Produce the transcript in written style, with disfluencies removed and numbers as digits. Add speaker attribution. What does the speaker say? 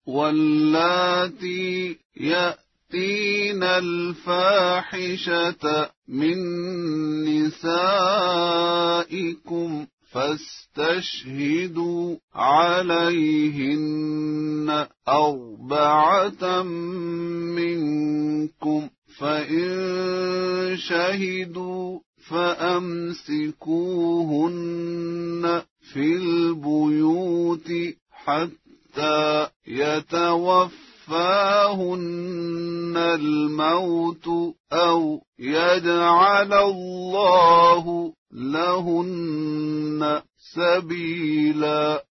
Speaker 1: واللاتي يأتين الفاحشة من نسائكم فاستشهدوا عليهن 4 منكم، فإن شهدوا فأمسكوهن في البيوت حتى يتوفاهن الموت أو يجعل الله لهن سبيلا.